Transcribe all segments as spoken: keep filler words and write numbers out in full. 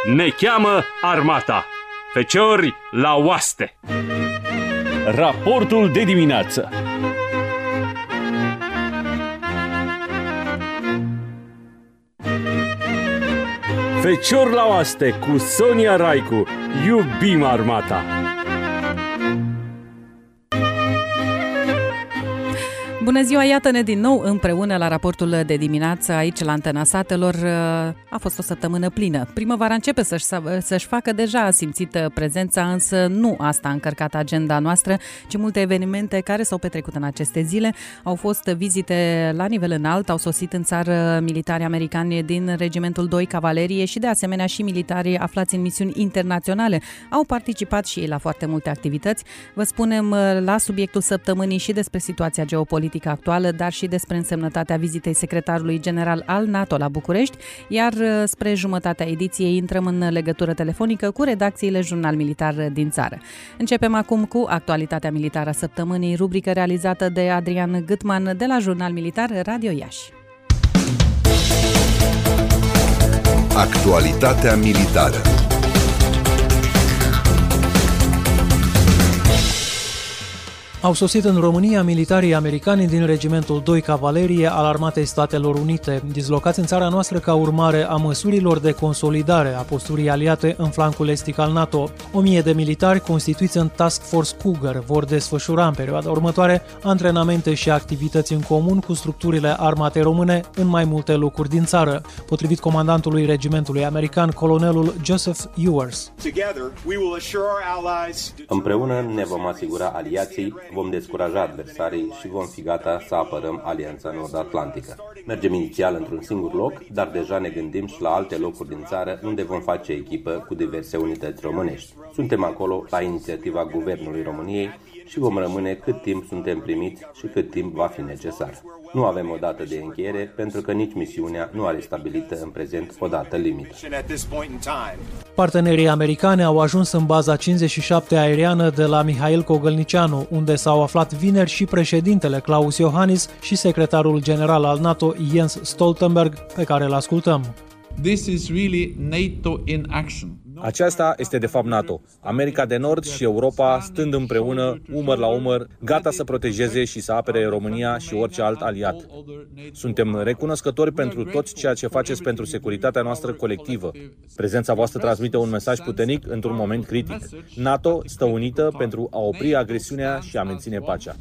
Ne cheamă armata. Feciori la oaste. Raportul de dimineață. Fecior la oaste cu Sonia Raicu. Iubim armata. Bună ziua, iată-ne din nou împreună la raportul de dimineață aici la Antena Satelor. A fost o săptămână plină. Primăvara începe să-și, să-și facă deja simțită prezența, însă nu asta a încărcat agenda noastră, ci multe evenimente care s-au petrecut în aceste zile. Au fost vizite la nivel înalt, au sosit în țară militari americani din Regimentul doi Cavalerie și de asemenea și militari aflați în misiuni internaționale. Au participat și ei la foarte multe activități. Vă spunem la subiectul săptămânii și despre situația geopolitică actuală, dar și despre însemnătatea vizitei secretarului general al NATO la București, iar spre jumătatea ediției intrăm în legătură telefonică cu redacțiile Jurnal Militar din țară. Începem acum cu actualitatea militară a săptămânii, rubrică realizată de Adrian Gâtman de la Jurnal Militar Radio Iași. Actualitatea militară. Au sosit în România militarii americani din Regimentul doi Cavalerie al Armatei Statelor Unite, dislocați în țara noastră ca urmare a măsurilor de consolidare a posturii aliate în flancul estic al NATO. O mie de militari constituiți în Task Force Cougar vor desfășura în perioada următoare antrenamente și activități în comun cu structurile armatei române în mai multe locuri din țară, potrivit comandantului regimentului american, colonelul Joseph Ewers. Împreună ne vom asigura aliații, vom descuraja adversarii și vom fi gata să apărăm Alianța Nord-Atlantică. Mergem inițial într-un singur loc, dar deja ne gândim și la alte locuri din țară unde vom face echipă cu diverse unități românești. Suntem acolo la inițiativa Guvernului României și vom rămâne cât timp suntem primiți și cât timp va fi necesar. Nu avem o dată de încheiere, pentru că nici misiunea nu are stabilită în prezent o dată limită. Partenerii americani au ajuns în baza cincizeci și șapte aeriană de la Mihail Cogălnicianu, unde s-au aflat vineri și președintele Klaus Iohannis și secretarul general al NATO Jens Stoltenberg, pe care îl ascultăm. This is really NATO in action. Aceasta este de fapt NATO, America de Nord și Europa stând împreună, umăr la umăr, gata să protejeze și să apere România și orice alt aliat. Suntem recunoscători pentru tot ceea ce faceți pentru securitatea noastră colectivă. Prezența voastră transmite un mesaj puternic într-un moment critic. NATO stă unită pentru a opri agresiunea și a menține pacea.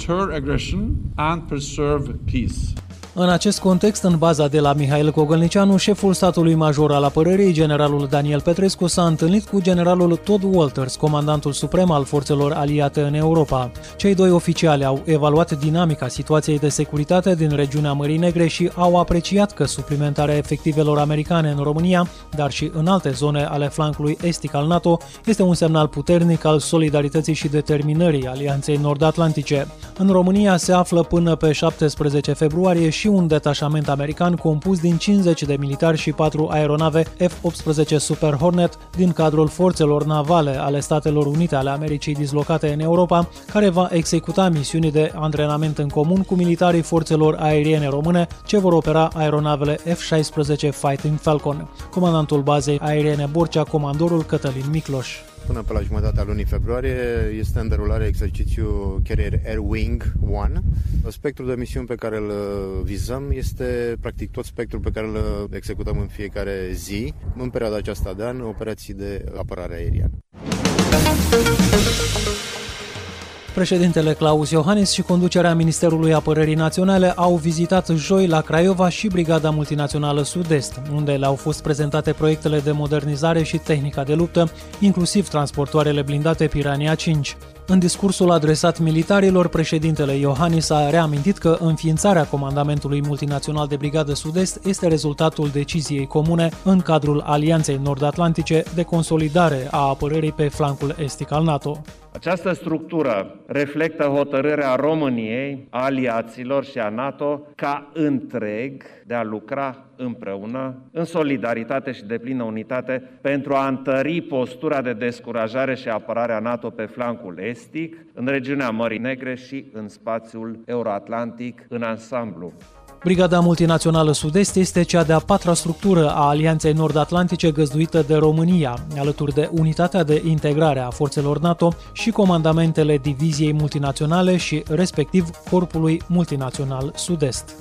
În acest context, în baza de la Mihail Cogălnicianu, șeful statului major al apărării, generalul Daniel Petrescu, s-a întâlnit cu generalul Todd Walters, comandantul suprem al forțelor aliate în Europa. Cei doi oficiali au evaluat dinamica situației de securitate din regiunea Mării Negre și au apreciat că suplimentarea efectivelor americane în România, dar și în alte zone ale flancului estic al NATO, este un semnal puternic al solidarității și determinării Alianței Nord-Atlantice. În România se află până pe șaptesprezece februarie și un detașament american compus din cincizeci de militari și patru aeronave F optsprezece Super Hornet din cadrul forțelor navale ale Statelor Unite ale Americii dislocate în Europa, care va executa misiuni de antrenament în comun cu militarii forțelor aeriene române ce vor opera aeronavele F șaisprezece Fighting Falcon. Comandantul bazei aeriene Borcea, comandorul Cătălin Micloș. Până pe la jumătatea lunii februarie este în derulare exercițiul Carrier Air Wing unu. Spectrul de misiuni pe care îl vizăm este practic tot spectrul pe care îl executăm în fiecare zi, în perioada aceasta de an, operații de apărare aeriană. Președintele Klaus Iohannis și conducerea Ministerului Apărării Naționale au vizitat joi la Craiova și Brigada Multinațională Sud-Est, unde le-au fost prezentate proiectele de modernizare și tehnica de luptă, inclusiv transportoarele blindate Piranha cinci. În discursul adresat militarilor, președintele Iohannis a reamintit că înființarea Comandamentului Multinațional de Brigadă Sud-Est este rezultatul deciziei comune în cadrul Alianței Nord-Atlantice de consolidare a apărării pe flancul estic al NATO. Această structură reflectă hotărârea României, a aliaților și a NATO ca întreg de a lucra împreună, în solidaritate și deplină unitate, pentru a întări postura de descurajare și apărare a NATO pe flancul estic, în regiunea Mării Negre și în spațiul euroatlantic în ansamblu. Brigada Multinațională Sud-Est este cea de-a patra structură a Alianței Nord-Atlantice găzduită de România, alături de Unitatea de Integrare a Forțelor NATO și comandamentele Diviziei Multinaționale și, respectiv, Corpului Multinațional Sud-Est.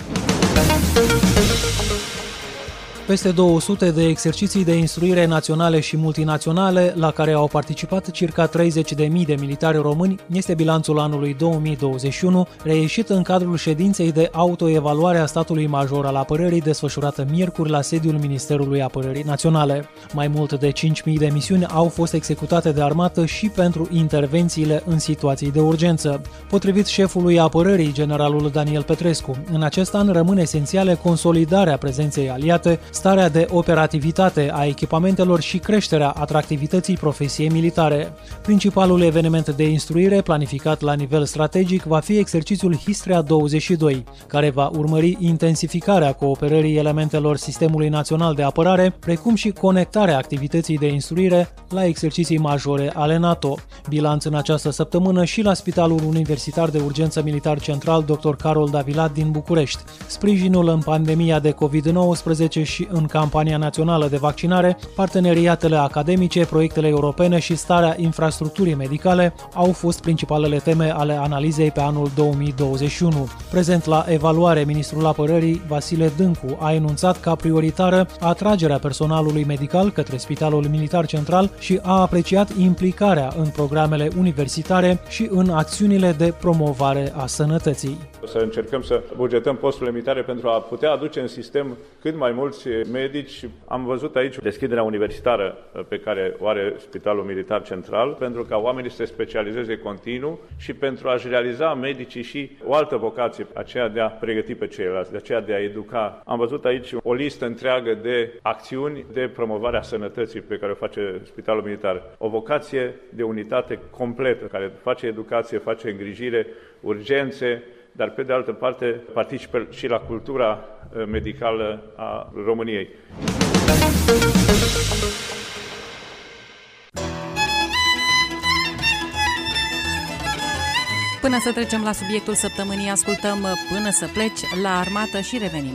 Peste două sute de exerciții de instruire naționale și multinaționale, la care au participat circa treizeci de mii de militari români, este bilanțul anului două mii douăzeci și unu, reieșit în cadrul ședinței de autoevaluare a statului major al apărării desfășurată miercuri la sediul Ministerului Apărării Naționale. Mai mult de cinci mii de misiuni au fost executate de armată și pentru intervențiile în situații de urgență. Potrivit șefului apărării, generalul Daniel Petrescu, în acest an rămâne esențială consolidarea prezenței aliate, starea de operativitate a echipamentelor și creșterea atractivității profesiei militare. Principalul eveniment de instruire planificat la nivel strategic va fi exercițiul Histria douăzeci și doi, care va urmări intensificarea cooperării elementelor Sistemului Național de Apărare, precum și conectarea activității de instruire la exerciții majore ale NATO. Bilanț în această săptămână și la Spitalul Universitar de Urgență Militar Central doctor Carol Davilat din București. Sprijinul în pandemia de covid nouăsprezece și în campania națională de vaccinare, parteneriatele academice, proiectele europene și starea infrastructurii medicale au fost principalele teme ale analizei pe anul două mii douăzeci și unu. Prezent la evaluare, ministrul apărării Vasile Dâncu a enunțat ca prioritară atragerea personalului medical către Spitalul Militar Central și a apreciat implicarea în programele universitare și în acțiunile de promovare a sănătății. Să încercăm să bugetăm posturile militare pentru a putea aduce în sistem cât mai mulți medici. Am văzut aici deschiderea universitară pe care o are Spitalul Militar Central, pentru ca oamenii să se specializeze continuu și pentru a-și realiza medicii și o altă vocație, aceea de a pregăti pe ceilalți, de aceea de a educa. Am văzut aici o listă întreagă de acțiuni de promovare a sănătății pe care o face Spitalul Militar. O vocație de unitate completă, care face educație, face îngrijire, urgențe, dar pe de altă parte participă și la cultura medicală a României. Până să trecem la subiectul săptămânii, ascultăm Până să pleci la armată și revenim.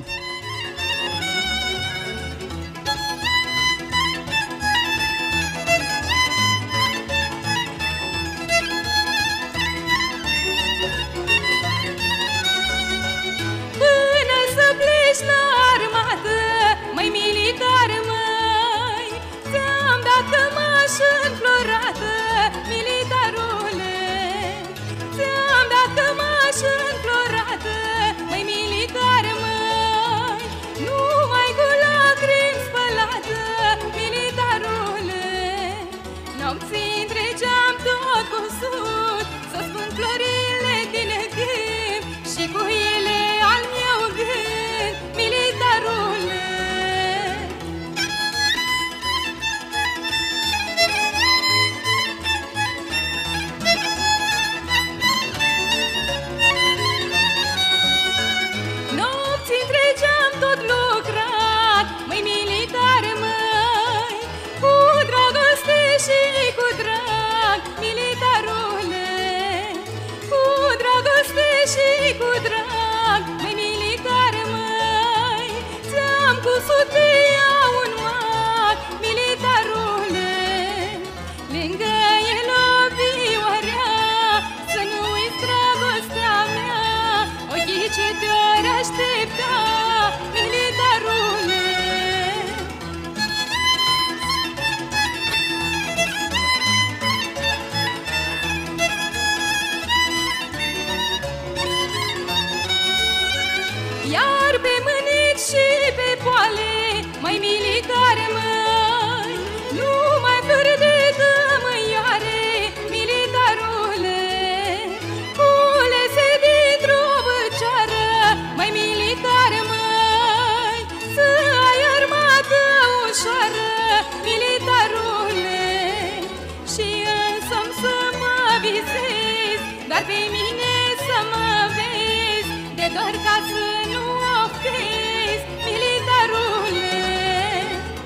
Doar ca să nu oftezi, militarule.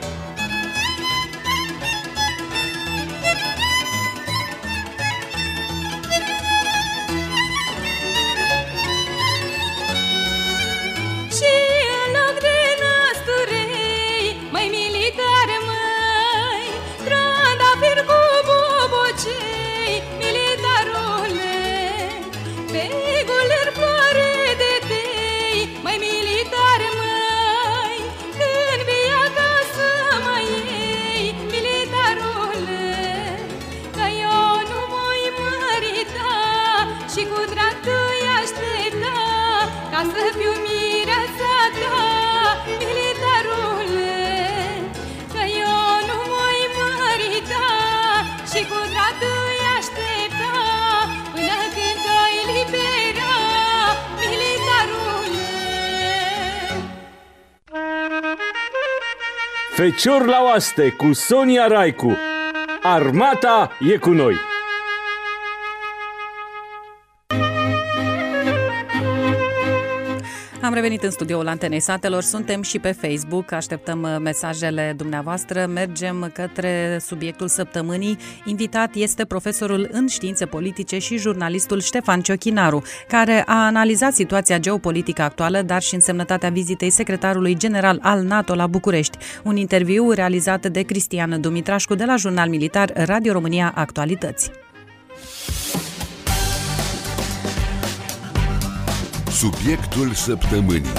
Fecior la oaste cu Sonia Raicu. Armata e cu noi! Am revenit în studioul Antenei Satelor, suntem și pe Facebook, așteptăm mesajele dumneavoastră, mergem către subiectul săptămânii. Invitat este profesorul în științe politice și jurnalistul Ștefan Ciochinaru, care a analizat situația geopolitică actuală, dar și însemnătatea vizitei secretarului general al NATO la București. Un interviu realizat de Cristian Dumitrașcu de la Jurnal Militar Radio România Actualități. Subiectul săptămânii.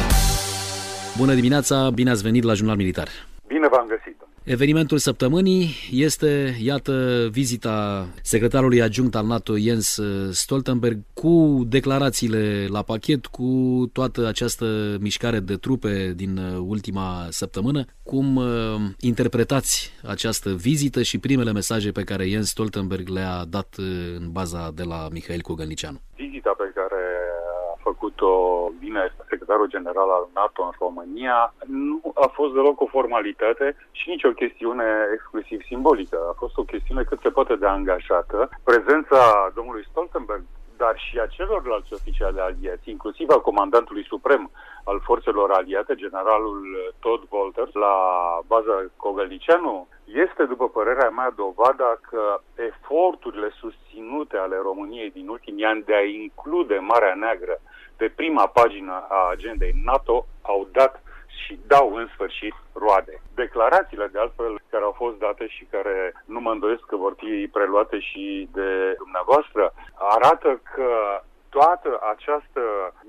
Bună dimineața, bine ați venit la Jurnal Militar. Bine v-am găsit. Evenimentul săptămânii este, iată, vizita secretarului adjunct al NATO Jens Stoltenberg cu declarațiile la pachet, cu toată această mișcare de trupe din ultima săptămână. Cum uh, interpretați această vizită și primele mesaje pe care Jens Stoltenberg le-a dat în baza de la Mihail Cogălnicianu? Vizita pe care a făcut-o bine secretarul general al NATO în România nu a fost deloc o formalitate și nici o chestiune exclusiv simbolică. A fost o chestiune cât se poate de angajată. Prezența domnului Stoltenberg, dar și a celorlalți oficiali aliați, inclusiv a comandantului suprem al forțelor aliate, generalul Todd Wolters, la baza Cogălnicianu, este, după părerea mea, dovada că eforturile susținute ale României din ultimii ani de a include Marea Neagră pe prima pagină a agendei NATO au dat și dau în sfârșit roade. Declarațiile, de altfel, care au fost date și care nu mă îndoiesc că vor fi preluate și de dumneavoastră, arată că toată această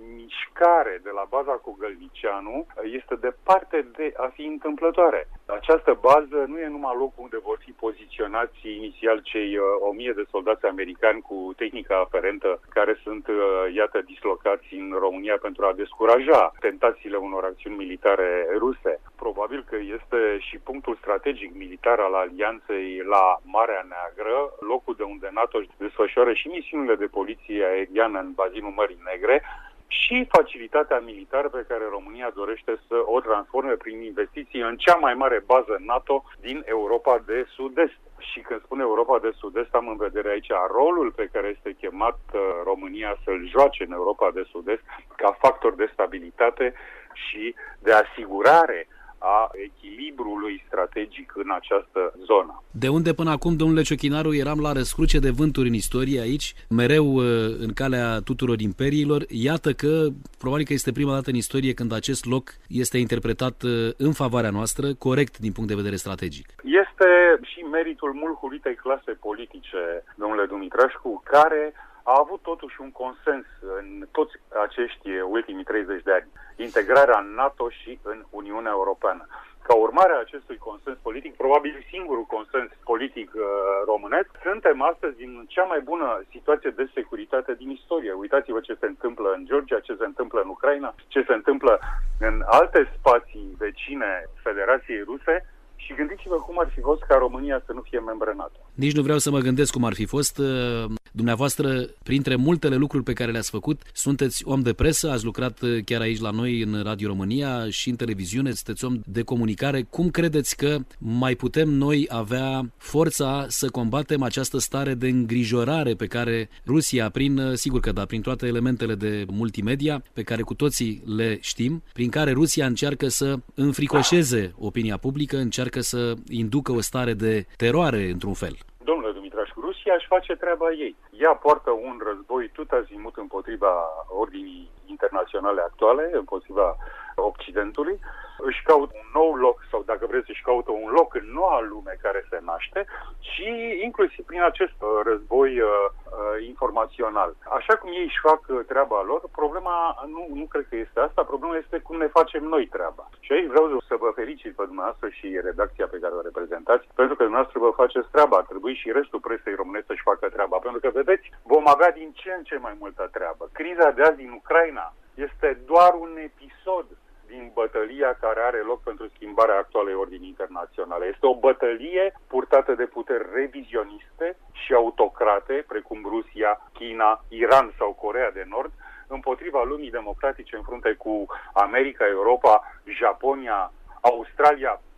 mișcare de la baza Cogălnicianu este departe de a fi întâmplătoare. Această bază nu e numai locul unde vor fi poziționați inițial cei o mie de soldați americani cu tehnica aferentă care sunt, iată, dislocați în România pentru a descuraja tentațiile unor acțiuni militare ruse. Probabil că este și punctul strategic militar al alianței la Marea Neagră, locul de unde NATO își desfășoară și misiunile de poliție aeriană în bazinul Mării Negre și facilitatea militară pe care România dorește să o transforme prin investiții în cea mai mare bază NATO din Europa de Sud-Est. Și când spun Europa de Sud-Est, am în vedere aici rolul pe care este chemat România să-l joace în Europa de Sud-Est ca factor de stabilitate și de asigurare a echilibrului strategic în această zonă. De unde până acum, domnule Ciochinaru, eram la răscruce de vânturi în istorie aici, mereu în calea tuturor imperiilor. Iată că probabil că este prima dată în istorie când acest loc este interpretat în favoarea noastră, corect din punct de vedere strategic. Este și meritul mult hulitei clase politice, domnule Dumitrașcu, care a avut totuși un consens în toți acești ultimii treizeci de ani. Integrarea în NATO și în Uniunea Europeană. Ca urmare a acestui consens politic, probabil singurul consens politic uh, românesc, suntem astăzi în cea mai bună situație de securitate din istorie. Uitați-vă ce se întâmplă în Georgia, ce se întâmplă în Ucraina, ce se întâmplă în alte spații vecine Federației Ruse. Și gândiți-vă cum ar fi fost ca România să nu fie membră NATO. Nici nu vreau să mă gândesc cum ar fi fost. Dumneavoastră, printre multele lucruri pe care le-ați făcut, sunteți om de presă, ați lucrat chiar aici la noi în Radio România și în televiziune, sunteți om de comunicare. Cum credeți că mai putem noi avea forța să combatem această stare de îngrijorare pe care Rusia, prin, sigur că da, prin toate elementele de multimedia, pe care cu toții le știm, prin care Rusia încearcă să înfricoșeze opinia publică, încearcă să inducă o stare de teroare într-un fel? Domnule Dumitrașcu, Rusia își face treaba ei. Ea poartă un război tot azimut împotriva ordinii internaționale actuale, împotriva Occidentului, își caută un nou loc, sau dacă vreți, își caută un loc în noua lume care se naște și inclusiv prin acest uh, război uh, uh, informațional. Așa cum ei își fac uh, treaba lor, problema nu, nu cred că este asta, problema este cum ne facem noi treaba. Și aici vreau să vă felicit pe dumneavoastră și redacția pe care o reprezentați, pentru că dumneavoastră vă faceți treaba, ar trebui și restul presei românești să-și facă treaba, pentru că, vedeți, vom avea din ce în ce mai multă treabă. Criza de azi din Ucraina este doar un episod din bătălia care are loc pentru schimbarea actualei ordini internaționale. Este o bătălie purtată de puteri revizioniste și autocrate, precum Rusia, China, Iran sau Coreea de Nord, împotriva lumii democratice în frunte cu America, Europa, Japonia, Australia,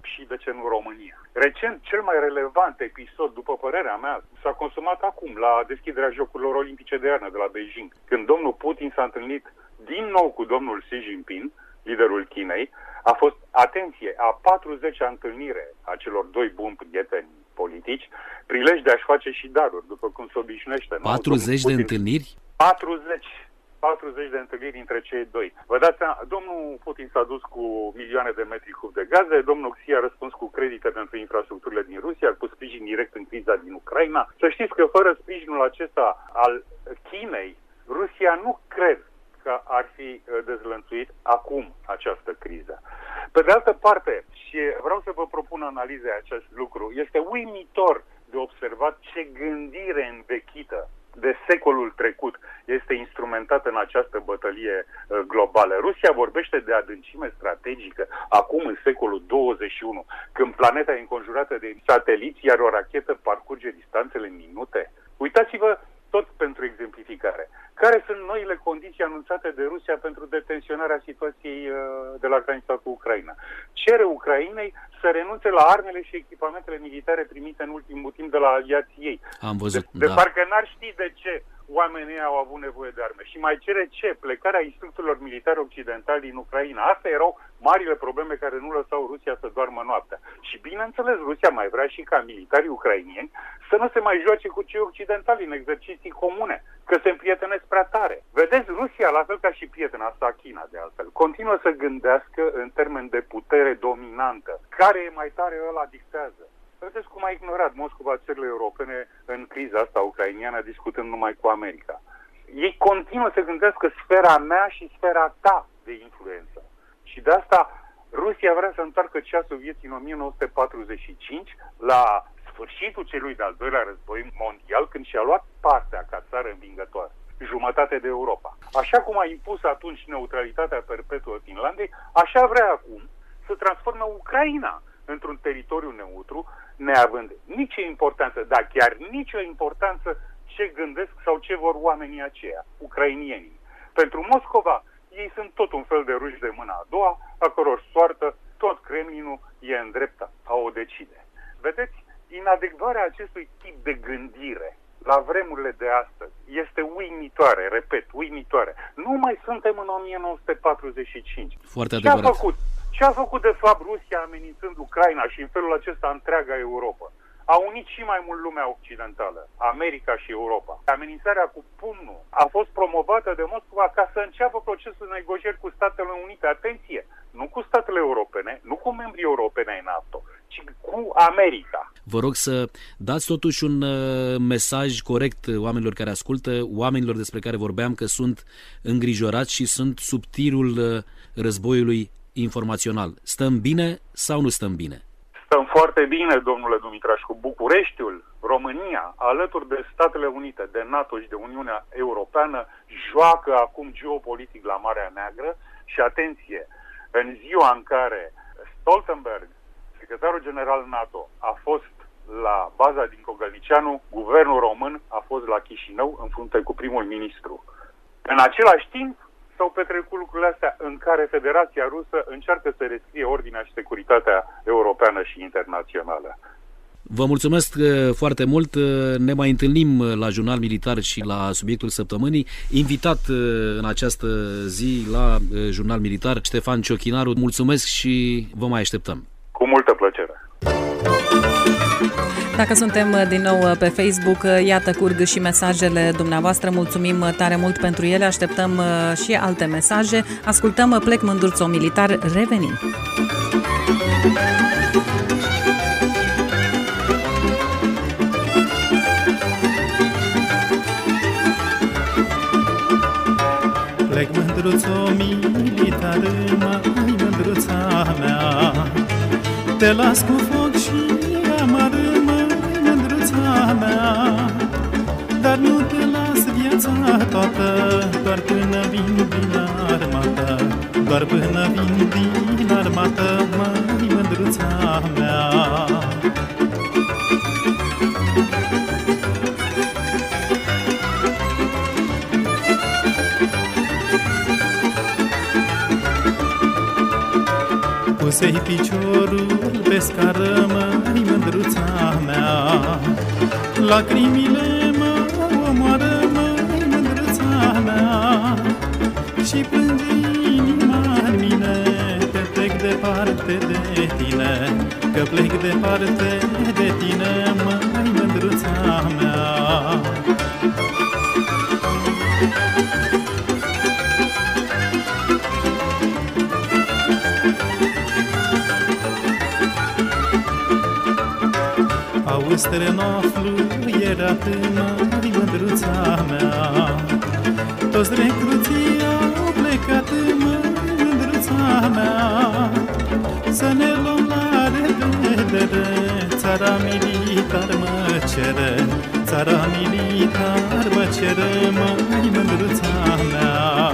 și, de ce nu, România. Recent, cel mai relevant episod, după părerea mea, s-a consumat acum, la deschiderea Jocurilor Olimpice de iarnă de la Beijing, când domnul Putin s-a întâlnit din nou cu domnul Xi Jinping, liderul Chinei. A fost, atenție, a patruzecea întâlnire a celor doi buni prieteni politici, prilej de a-și face și daruri, după cum se obișnuiește. patruzeci de întâlniri? patruzeci. patruzeci de întâlniri între cei doi. Vă dați seama, domnul Putin s-a dus cu milioane de metri cub de gaze, domnul Xi a răspuns cu credite pentru infrastructurile din Rusia, cu sprijin direct în criza din Ucraina. Să știți că fără sprijinul acesta al Chinei, Rusia nu cred că ar fi dezlănțuit acum această criză. Pe de altă parte, și vreau să vă propun analize acest lucru, este uimitor de observat ce gândire învechită de secolul trecut este instrumentată în această bătălie uh, globală. Rusia vorbește de adâncime strategică acum în secolul douăzeci și unu, când planeta e înconjurată de sateliți, iar o rachetă parcurge distanțele în minute. Uitați-vă tot pentru exemplificare. Care sunt noile condiții anunțate de Rusia pentru detenționarea situației uh, de la granița cu Ucraina? Cere Ucrainei să renunțe la armele și echipamentele militare primite în ultimul timp de la aliații ei. Am văzut, de, de da. parcă n-ar ști de ce oamenii au avut nevoie de arme. Și mai cere ce? Plecarea instructorilor militari occidentali din Ucraina. Astea erau marile probleme care nu lăsau Rusia să doarmă noaptea. Și bineînțeles, Rusia mai vrea și ca militarii ucrainieni să nu se mai joace cu cei occidentali în exerciții comune, că se împrietenesc prea tare. Vedeți, Rusia, la fel ca și prietena sa, China de altfel, continuă să gândească în termen de putere dominantă. Care e mai tare, ăla dictează. Vedeți cum a ignorat Moscova țările europene în criza asta ucrainiană, discutând numai cu America. Ei continuă să gândească sfera mea și sfera ta de influență. Și de asta Rusia vrea să întoarcă ceasul vieții în o mie nouă sute patruzeci și cinci, la sfârșitul celui de-al doilea război mondial, când și-a luat partea ca țară învingătoare, jumătate de Europa. Așa cum a impus atunci neutralitatea perpetuă Finlandei, așa vrea acum să transforme Ucraina într-un teritoriu neutru, neavând nicio importanță, dar chiar nicio importanță ce gândesc sau ce vor oamenii aceia, ucrainienii. Pentru Moscova, ei sunt tot un fel de ruși de mâna a doua, a căror soartă tot Kremlinul e în drepta a o decide. Vedeți, inadecvarea acestui tip de gândire la vremurile de astăzi este uimitoare, repet, uimitoare. Nu mai suntem în o mie nouă sute patruzeci și cinci. Foarte adevărat. Ce a făcut? Ce a făcut de fapt Rusia amenințând Ucraina și în felul acesta întreaga Europa? A unit și mai mult lumea occidentală, America și Europa. Amenințarea cu pumnul a fost promovată de Moscova ca să înceapă procesul de negocieri cu Statele Unite. Atenție! Nu cu statele europene, nu cu membrii europene ai NATO, ci cu America. Vă rog să dați totuși un uh, mesaj corect oamenilor care ascultă, oamenilor despre care vorbeam, că sunt îngrijorați și sunt sub tirul uh, războiului informațional. Stăm bine sau nu stăm bine? Stăm foarte bine, domnule Dumitrașcu. Bucureștiul, România, alături de Statele Unite, de NATO și de Uniunea Europeană, joacă acum geopolitic la Marea Neagră și, atenție, în ziua în care Stoltenberg, secretarul general NATO, a fost la baza din Cogălnicianu, guvernul român a fost la Chișinău în frunte cu primul ministru. În același timp, s-au petrecut lucrurile astea în care Federația Rusă încearcă să rescrie ordinea și securitatea europeană și internațională. Vă mulțumesc foarte mult. Ne mai întâlnim la Jurnal Militar și la subiectul săptămânii. Invitat în această zi la Jurnal Militar, Ștefan Ciochinaru. Mulțumesc și vă mai așteptăm. Cu multă plăcere. Dacă suntem din nou pe Facebook, iată curg și mesajele dumneavoastră. Mulțumim tare mult pentru ele. Așteptăm și alte mesaje. Ascultăm Plec Mândruț-o militar. Revenim. Plec mândruț-o militar, mai mândruța mea, te las cu foc și amar, măi, mândruța mea, dar nu te las viața toată, doar până vin din armată, doar până vin din armată, măi, mândruța mea. Cu Puse-i piciorul pe scară, măi, mândruța mea. Lacrimile mă omoară, măi, mândruța mea. Și plânge inima-n mine, că plec departe de tine, că plec departe de tine, măi, mândruța mea. Auzi trenoflu, era tânăr, mândruța mea. Toți recruții au plecat, măi, mândruța mea. Să ne luăm la revedere, țara militar mă cere, țara militar mă cere, măi, mândruța mea.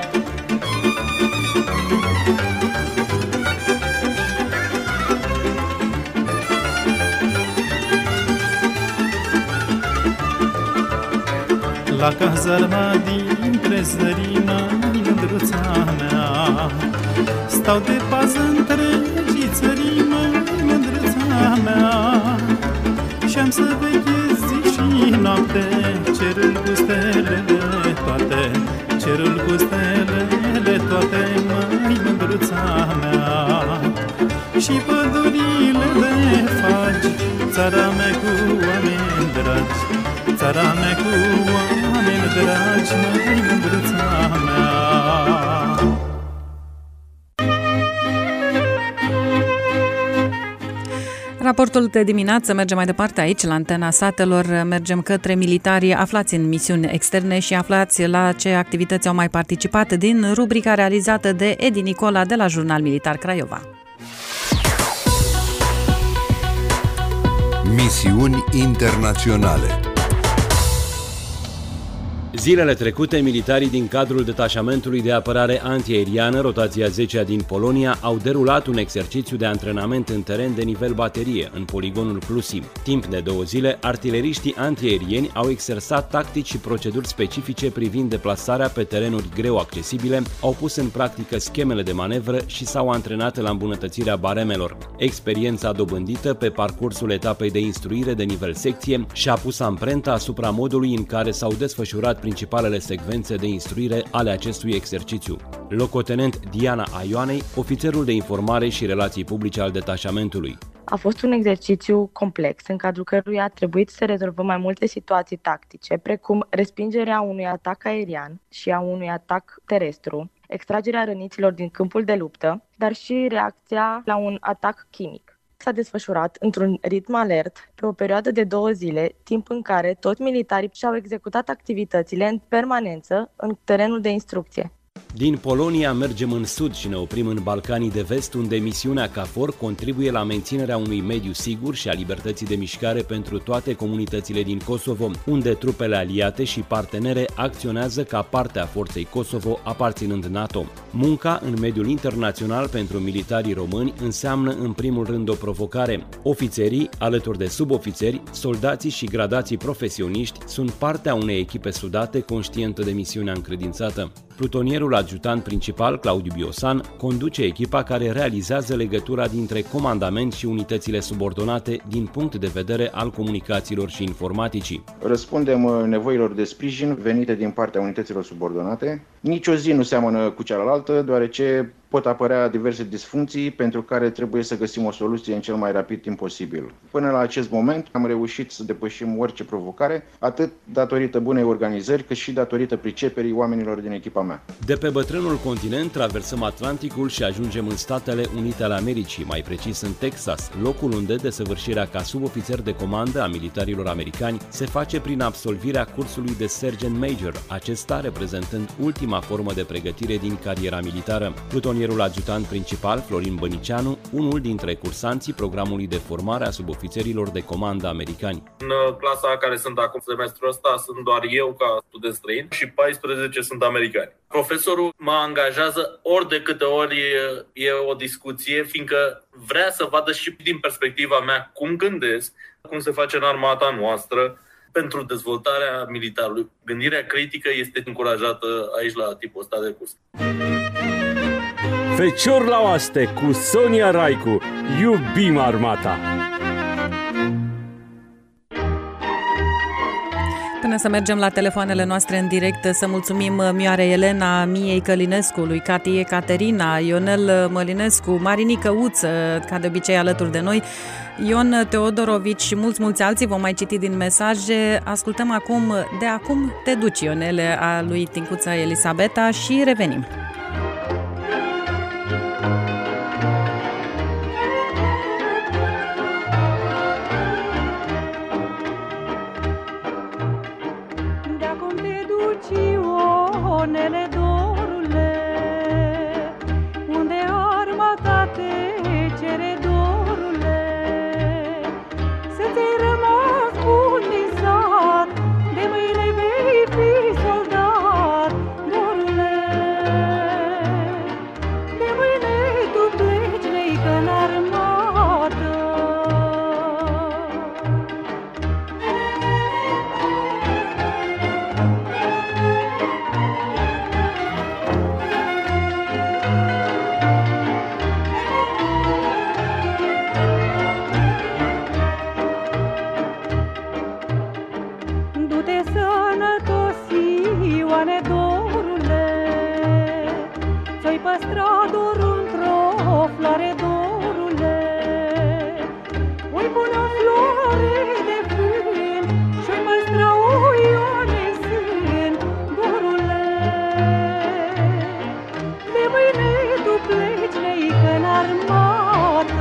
La cazarma dintre zării, măi, mândruța mea. Stau de pază întregii țării, măi, mândruța mea. Și-am să veghez zi și noapte, cerul cu stelele toate, cerul cu stelele toate, măi, mândruța mea. Și pădurile le faci, țara mea cu oameni dragi, țara mea cu oameni dragi, măi, mândruța mea. Raportul de dimineață merge mai departe aici, la Antena Satelor. Mergem către militarii aflați în misiuni externe și aflați la ce activități au mai participat din rubrica realizată de Edi Nicola de la Jurnal Militar Craiova. Misiuni internaționale. Zilele trecute, militarii din cadrul detașamentului de apărare antiaeriană, rotația zecea din Polonia, au derulat un exercițiu de antrenament în teren de nivel baterie, în poligonul Clusim. Timp de două zile, artileriștii antiaerieni au exersat tactici și proceduri specifice privind deplasarea pe terenuri greu accesibile, au pus în practică schemele de manevră și s-au antrenat la îmbunătățirea baremelor. Experiența dobândită pe parcursul etapei de instruire de nivel secție și-a pus amprenta asupra modului în care s-au desfășurat principalele secvențe de instruire ale acestui exercițiu. Locotenent Diana Aioanei, ofițerul de informare și relații publice al detașamentului. A fost un exercițiu complex, în cadrul căruia a trebuit să rezolvăm mai multe situații tactice, precum respingerea unui atac aerian și a unui atac terestru, extragerea răniților din câmpul de luptă, dar și reacția la un atac chimic. S-a desfășurat într-un ritm alert pe o perioadă de două zile, timp în care toți militarii și-au executat activitățile în permanență în terenul de instrucție. Din Polonia mergem în sud și ne oprim în Balcanii de Vest, unde misiunea KFOR contribuie la menținerea unui mediu sigur și a libertății de mișcare pentru toate comunitățile din Kosovo, unde trupele aliate și partenere acționează ca parte a forței Kosovo aparținând NATO. Munca în mediul internațional pentru militarii români înseamnă în primul rând o provocare. Ofițerii, alături de subofițeri, soldații și gradații profesioniști sunt partea unei echipe sudate conștientă de misiunea încredințată. Plutonierul adjutant principal, Claudiu Biosan, conduce echipa care realizează legătura dintre comandament și unitățile subordonate din punct de vedere al comunicațiilor și informaticii. Răspundem nevoilor de sprijin venite din partea unităților subordonate. Nici o zi nu seamănă cu cealaltă, deoarece pot apărea diverse disfuncții pentru care trebuie să găsim o soluție în cel mai rapid timp posibil. Până la acest moment am reușit să depășim orice provocare, atât datorită bunei organizări, cât și datorită priceperii oamenilor din echipa mea. De pe bătrânul continent traversăm Atlanticul și ajungem în Statele Unite ale Americii, mai precis în Texas, locul unde desăvârșirea ca subofițer de comandă a militarilor americani se face prin absolvirea cursului de Sergeant Major, acesta reprezentând ultima formă de pregătire din cariera militară. Plutonierul adjutant principal, Florin Bănicianu, unul dintre cursanții programului de formare a subofițerilor de comandă americani. În clasa care sunt acum semestrul ăsta sunt doar eu ca student străin și paisprezece sunt americani. Profesorul mă angajează ori de câte ori e o discuție, fiindcă vrea să vadă și din perspectiva mea cum gândesc, cum se face în armata noastră pentru dezvoltarea militarului. Gândirea critică este încurajată aici la tipul ăsta de curs. Fecior la oaste cu Sonia Raicu. Iubim armata! Până să mergem la telefoanele noastre în direct, să mulțumim Mioare Elena, Miei Călinescu, lui Cati Ecaterina, Ionel Mălinescu, Marinica Uță, ca de obicei alături de noi, Ion Teodorovici și mulți, mulți alții. Vom mai citi din mesaje. Ascultăm acum De acum te duci, Ionele, a lui Tincuța Elisabeta și revenim. Ionele, dorule, unde armata te cere, dorule, să ți-ai rămas bun din sat, de mâine vei fi soldat, dorule, de mâine tu pleci, neică, în armată. Ioane, dorule, ți-oi păstra dorul într-o floare, dorule, oi pune o floare de fân și-oi păstra o Ioane în sân, dorule, de mâine tu pleci, neică, în armată.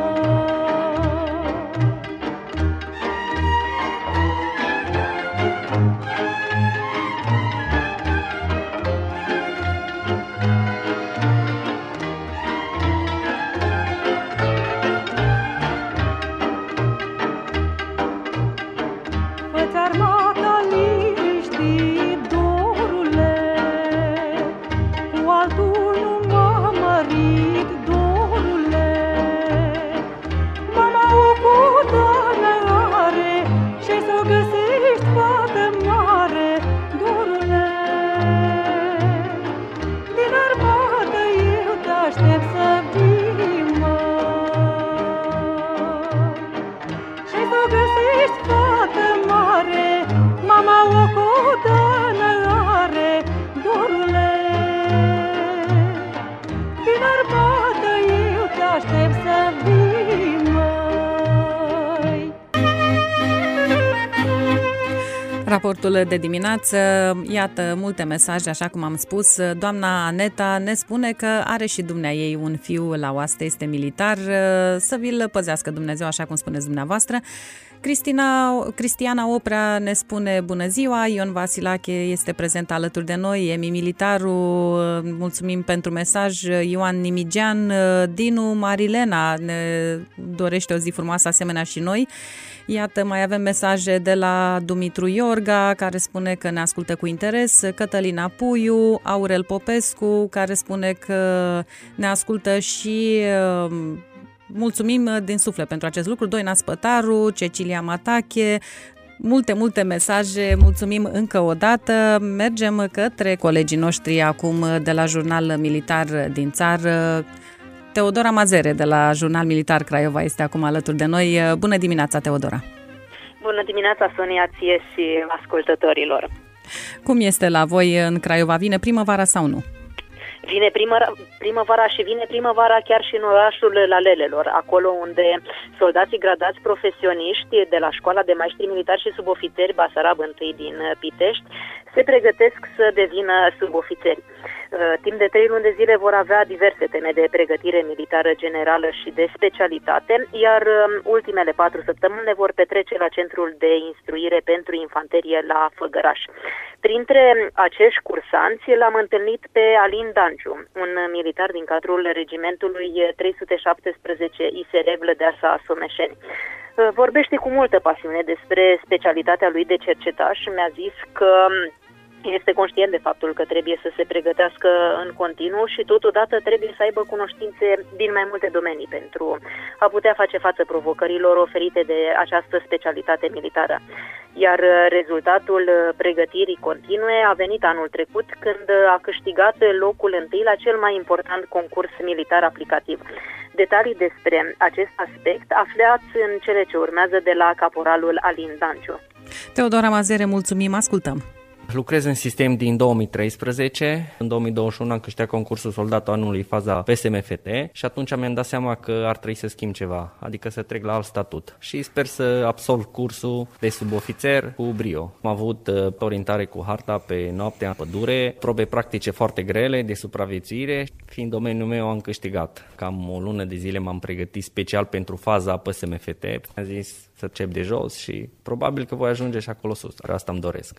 Raportul de dimineață, iată multe mesaje, așa cum am spus. Doamna Aneta ne spune că are și dumnea ei un fiu la oaste, este militar, să vi-l păzească Dumnezeu, așa cum spuneți dumneavoastră. Cristina, Cristiana Oprea ne spune bună ziua, Ion Vasilache este prezent alături de noi, Emi Militaru, mulțumim pentru mesaj, Ioan Nimigean, Dinu Marilena ne dorește o zi frumoasă asemenea și noi. Iată, mai avem mesaje de la Dumitru Iorga, care spune că ne ascultă cu interes, Cătălina Puiu, Aurel Popescu, care spune că ne ascultă și mulțumim din suflet pentru acest lucru, Doina Spătaru, Cecilia Matache, multe, multe mesaje, mulțumim încă o dată. Mergem către colegii noștri acum de la Jurnal Militar din țară. Teodora Mazere de la Jurnal Militar Craiova este acum alături de noi. Bună dimineața, Teodora! Bună dimineața, Sonia, ție și ascultătorilor! Cum este la voi în Craiova? Vine primăvara sau nu? Vine primăra, primăvara și vine primăvara chiar și în orașul Lalelelor, acolo unde soldații gradați profesioniști de la Școala de Maestri Militari și Subofițeri Basarab I din Pitești se pregătesc să devină subofițeri. Timp de trei luni de zile vor avea diverse teme de pregătire militară generală și de specialitate, iar ultimele patru săptămâni le vor petrece la Centrul de Instruire pentru Infanterie la Făgăraș. Printre acești cursanți l-am întâlnit pe Alin Danciu, un militar din cadrul regimentului trei sute șaptesprezece I S R Vlădeasa Someșeni. Vorbește cu multă pasiune despre specialitatea lui de cercetaș și mi-a zis că este conștient de faptul că trebuie să se pregătească în continuu și totodată trebuie să aibă cunoștințe din mai multe domenii pentru a putea face față provocărilor oferite de această specialitate militară. iar rezultatul pregătirii continue a venit anul trecut, când a câștigat locul întâi la cel mai important concurs militar aplicativ. Detalii despre acest aspect aflați în cele ce urmează de la caporalul Alin Danciu. Teodora Mazere, mulțumim, ascultăm. Lucrez în sistem din două mii treisprezece, în două mii douăzeci și unu am câștigat concursul Soldatul Anului, faza P S M F T, și atunci mi-am dat seama că ar trebui să schimb ceva, adică să trec la alt statut. Și sper să absolv cursul de subofițer cu brio. Am avut uh, orientare cu harta pe noaptea în pădure, probe practice foarte grele de supraviețuire, fiind domeniul meu am câștigat. Cam o lună de zile m-am pregătit special pentru faza P S M F T. Am zis să încep de jos și probabil că voi ajunge și acolo sus. Asta îmi doresc.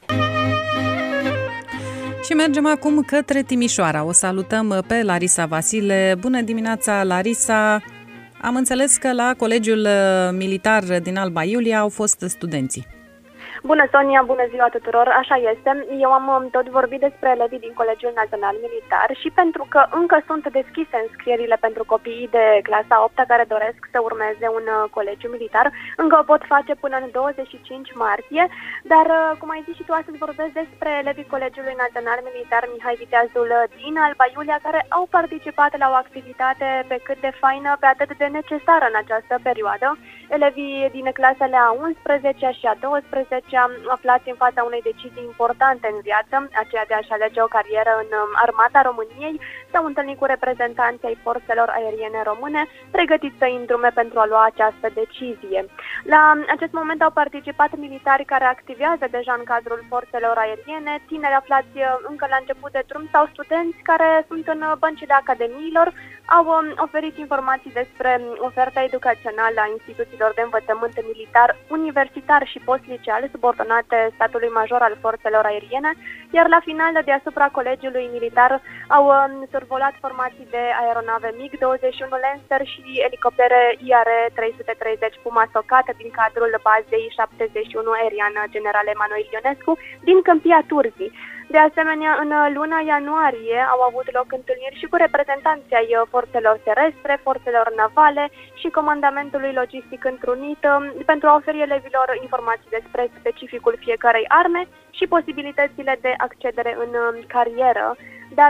Și mergem acum către Timișoara. O salutăm pe Larisa Vasile. Bună dimineața, Larisa! Am înțeles că la Colegiul Militar din Alba Iulia au fost studenții. Bună, Sonia, bună ziua tuturor, așa este. Eu am tot vorbit despre elevii din Colegiul Național Militar și pentru că încă sunt deschise înscrierile pentru copiii de clasa a opta care doresc să urmeze un colegiu militar, încă o pot face până în douăzeci și cinci martie, dar, cum ai zis și tu, astăzi vorbesc despre elevii Colegiului Național Militar Mihai Viteazul din Alba Iulia, care au participat la o activitate pe cât de faină, pe atât de necesară în această perioadă. Elevii din clasele a unsprezecea și a douăsprezecea aflați în fața unei decizii importante în viață, aceea de a-și alege o carieră în Armata României, s-au întâlnit cu reprezentanții ai forțelor aeriene române, pregătiți să îndrume pentru a lua această decizie. La acest moment au participat militari care activează deja în cadrul forțelor aeriene, tineri aflați încă la început de drum sau studenți care sunt în băncile academiilor, au oferit informații despre oferta educațională a instituțiilor de învățământ militar, universitar și postliceal subordonate statului major al forțelor aeriene, iar la final, deasupra Colegiului Militar, au survolat formații de aeronave MiG douăzeci și unu Lancer și elicoptere I R trei sute treizeci Puma Socat din cadrul bazei șaptezeci și unu aeriană General Emanuel Ionescu din Câmpia Turzii. De asemenea, în luna ianuarie au avut loc întâlniri și cu reprezentanții ai forțelor terestre, forțelor navale și comandamentului logistic întrunit pentru a oferi elevilor informații despre specificul fiecarei arme și posibilitățile de accedere în carieră. Dar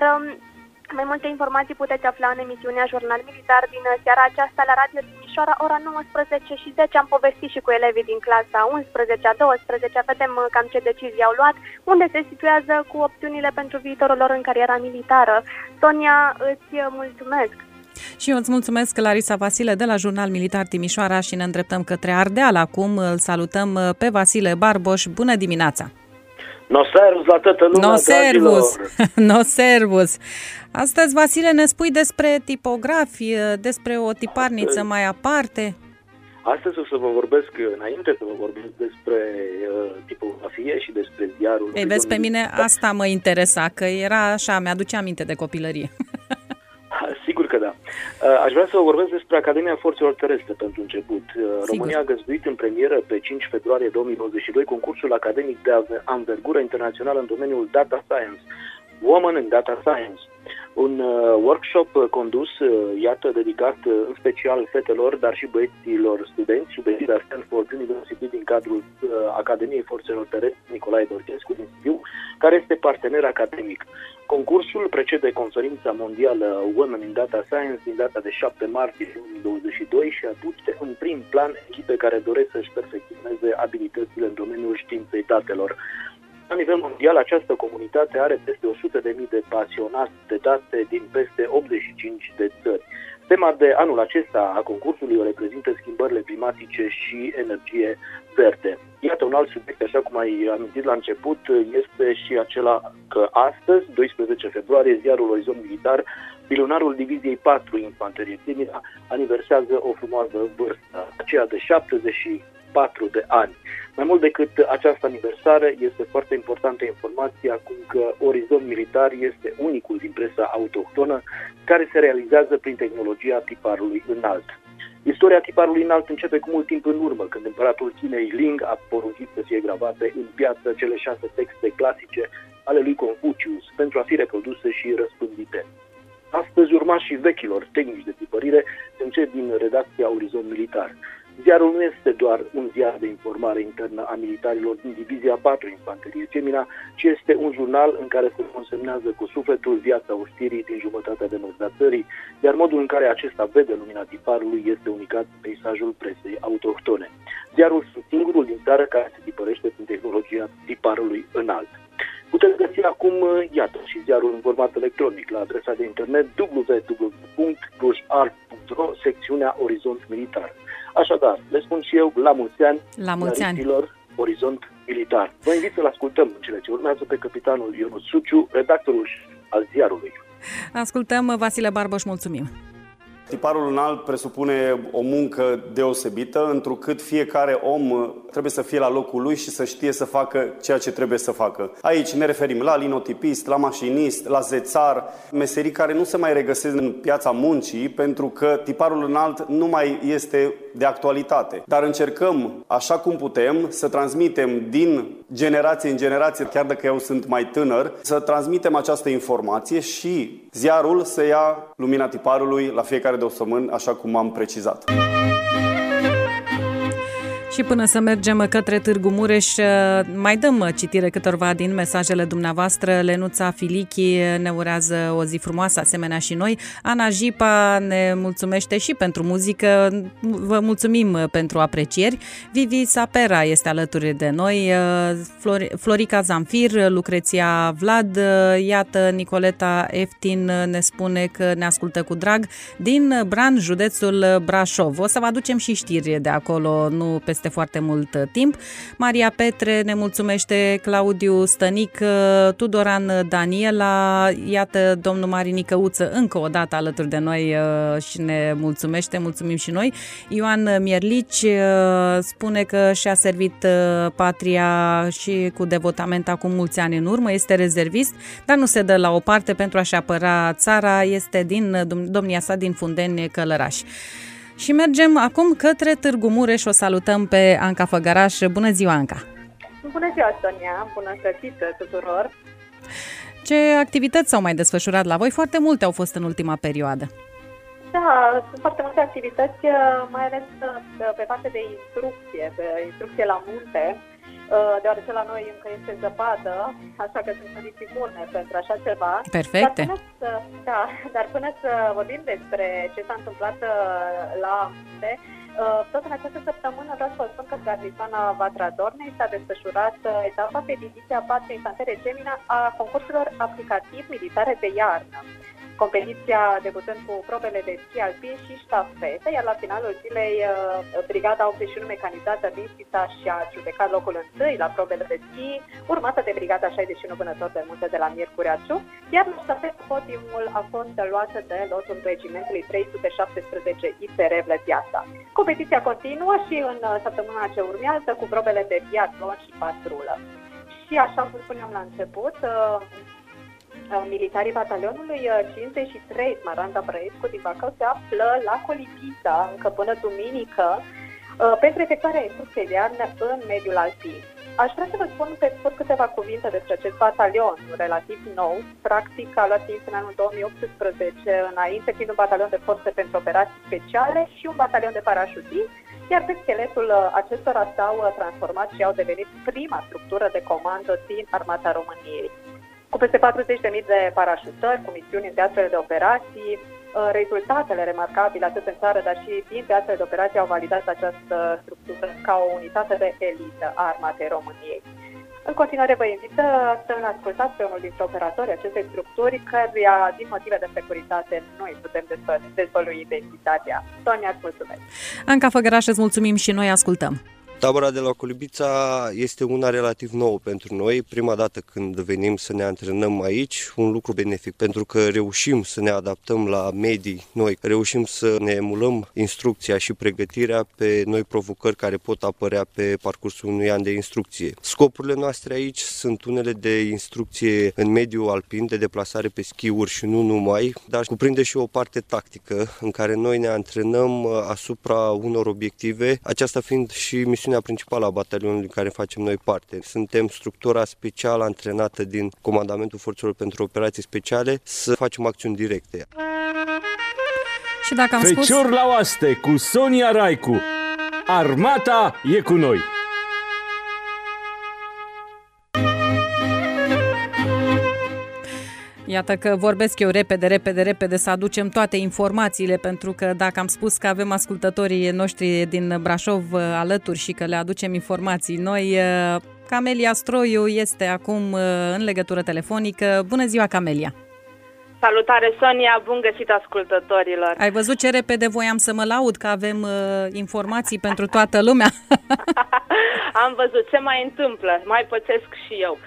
mai multe informații puteți afla în emisiunea Jurnal Militar din seara aceasta la Radio Timișoara, ora nouăsprezece și zece. Am povestit și cu elevii din clasa a unsprezecea, a douăsprezecea, vedem cam ce decizii au luat, unde se situează cu opțiunile pentru viitorul lor în cariera militară. Sonia, îți mulțumesc! Și eu îți mulțumesc, Larisa Vasile, de la Jurnal Militar Timișoara, și ne îndreptăm către Ardeal acum. Îl salutăm pe Vasile Barboș. Bună dimineața! No servus la toată lumea, no servus. no servus. Astăzi, Vasile, ne spui despre tipografi, despre o tiparniță Astăzi, mai aparte. Astăzi o să vă vorbesc, înainte să vă vorbesc despre uh, tipografie și despre ziarul... Ei, vezi, pe mine asta mă interesa, că era așa, mi-aduce aminte de copilărie. Sigur că da. Aș vrea să vă vorbesc despre Academia Forțelor Terestre pentru început. Sigur. România a găzduit în premieră pe cinci februarie două mii douăzeci și doi concursul academic de anvergură internațională în domeniul Data Science, Women in Data Science. Un uh, workshop condus, uh, iată, dedicat uh, în special fetelor, dar și băieților studenți, sub egida Stanford University din cadrul uh, Academiei Forțelor Terestre Nicolae Dorchescu din Sibiu, care este partener academic. Concursul precede conferința mondială Women in Data Science din data de șapte martie două mii douăzeci și doi și aduce în prim plan echipe care doresc să-și perfecționeze abilitățile în domeniul științei datelor. La nivel mondial, această comunitate are peste o sută de mii de pasionați de date din peste optzeci și cinci de țări. Tema de anul acesta a concursului o reprezintă schimbările climatice și energie verde. Iată un alt subiect, așa cum ai amintit la început, este și acela că astăzi, doisprezece februarie, ziarul Orizont Militar, pilonarul Diviziei patru Infanterie Timina, aniversează o frumoasă vârstă, aceea de șaptezeci și patru de ani. Mai mult decât această aniversare, este foarte importantă informația acum că Orizont Militar este unicul din presa autohtonă care se realizează prin tehnologia tiparului înalt. Istoria tiparului înalt începe cu mult timp în urmă, când împăratul Chinei Ling a poruncit să fie gravate în piață cele șase texte clasice ale lui Confucius pentru a fi reproduse și răspândite. Astăzi, urmașii vechilor tehnici de tipărire încep din redacția Orizont Militar. Ziarul nu este doar un ziar de informare internă a militarilor din Divizia patru Infanterie Gemina, ci este un jurnal în care se consemnează cu sufletul viața oștirii din jumătatea de nord a țării, iar modul în care acesta vede lumina tiparului este unicat în peisajul presei autohtone. Ziarul este singurul din țară care se tipărește prin tehnologia tiparului înalt. Puteți găsi acum, iată, și ziarul în format electronic la adresa de internet w w w punct clujar punct ro, secțiunea Orizont Militar. Așadar, le spun și eu, la mulți ani, la mulți ani. Orizont Militar. Vă invit să-l ascultăm în cele ce urmează pe capitanul Ionut Suciu, redactorul al ziarului. Ascultăm, Vasile Barboș, mulțumim. Tiparul înalt presupune o muncă deosebită, întrucât fiecare om trebuie să fie la locul lui și să știe să facă ceea ce trebuie să facă. Aici ne referim la linotipist, la mașinist, la zețar, meserii care nu se mai regăsesc în piața muncii, pentru că tiparul înalt nu mai este de actualitate. Dar încercăm, așa cum putem, să transmitem din generație în generație, chiar dacă eu sunt mai tânăr, să transmitem această informație și ziarul să ia lumina tiparului la fiecare de o săptămână, așa cum am precizat. Și până să mergem către Târgu Mureș, mai dăm citire câtorva din mesajele dumneavoastră. Lenuța Filichi ne urează o zi frumoasă, asemenea și noi. Ana Jipa ne mulțumește și pentru muzică. Vă mulțumim pentru aprecieri. Vivi Sapera este alături de noi. Florica Zamfir, Lucreția Vlad, iată, Nicoleta Eftin ne spune că ne ascultă cu drag din Bran, județul Brașov. O să vă aducem și știri de acolo, nu peste foarte mult timp. Maria Petre ne mulțumește, Claudiu Stănic, Tudoran Daniela, iată domnul Marini Căuță încă o dată alături de noi și ne mulțumește, mulțumim și noi. Ioan Mierlici spune că și-a servit patria și cu devotament acum mulți ani în urmă, este rezervist, dar nu se dă la o parte pentru a-și apăra țara, este din domnia sa din Fundeni, Călăraș. Și mergem acum către Târgu Mureș. O salutăm pe Anca Făgăraș. Bună ziua, Anca! Bună ziua, Sonia! Bună găsită tuturor! Ce activități s-au mai desfășurat la voi? Foarte multe au fost în ultima perioadă. Da, sunt foarte multe activități, mai ales pe partea de instrucție, pe instrucție la munte, deoarece la noi încă este zăpadă, așa că sunt condiții bune pentru așa ceva. Perfecte. Dar până să, da, dar până să vorbim despre ce s-a întâmplat la munte, tot în această săptămână vreau să vă spun că garnizoana Vatra Dornei s-a desfășurat etapa pe Divizia patru Infanterie Gemina a concursurilor aplicativ militare de iarnă. Competiția debutând cu probele de schi alpin și ștafete, iar la finalul zilei Brigada optzeci și unu mecanizată din Sisa și-a judecat locul întâi la probele de schi, urmată de Brigada șaizeci și unu Vânător de Munte de la Miercureaciu, iar la ștafete podiumul a fost luată de lotul regimentului trei sute șaptesprezece I P R Vlăteasa. Competiția continuă și în săptămâna ce urmează cu probele de biatlon și patrulă. Și așa cum spuneam la început, militarii batalionului cincizeci și trei Smaranda Brăescu din Bacău se află la Colipita încă până duminică pentru efectuarea instrucției de iarnă în mediul alpin. Aș vrea să vă spun pe scurt câteva cuvinte despre acest batalion relativ nou. Practic a luat ființă în anul două mii optsprezece, înainte fiind un batalion de forțe pentru operații speciale și un batalion de parașutiști, iar pe scheletul acestora s-au transformat și au devenit prima structură de comandă din Armata României. Cu peste patruzeci de mii de parașutări, cu misiuni în teatrele de operații, rezultatele remarcabile atât în țară, dar și din teatrele de operații au validat această structură ca o unitate de elită a Armatei României. În continuare vă invit să-l ascultați pe unul dintre operatorii acestei structuri, căruia din motive de securitate noi putem dezvălui identitatea. Sonia, îți mulțumesc! Anca Făgăraș, îți mulțumim și noi ascultăm! Tabăra de la Colibița este una relativ nouă pentru noi. Prima dată când venim să ne antrenăm aici, un lucru benefic, pentru că reușim să ne adaptăm la medii noi, reușim să ne emulăm instrucția și pregătirea pe noi provocări care pot apărea pe parcursul unui an de instrucție. Scopurile noastre aici sunt unele de instrucție în mediul alpin, de deplasare pe schiuri și nu numai, dar cuprinde și o parte tactică în care noi ne antrenăm asupra unor obiective, aceasta fiind și misiunea principală a batalionului în care facem noi parte. Suntem structura specială antrenată din Comandamentul Forțelor pentru Operații Speciale să facem acțiuni directe. Și dacă am spus... Fecior la oaste cu Sonia Raicu. Armata e cu noi! Iată că vorbesc eu repede, repede, repede să aducem toate informațiile, pentru că dacă am spus că avem ascultătorii noștri din Brașov alături și că le aducem informații noi, Camelia Stroiu este acum în legătură telefonică. Bună ziua, Camelia! Salutare, Sonia! Bun găsit ascultătorilor! Ai văzut ce repede voiam să mă laud, că avem uh, informații pentru toată lumea? Am văzut ce mai întâmplă, mai pățesc și eu.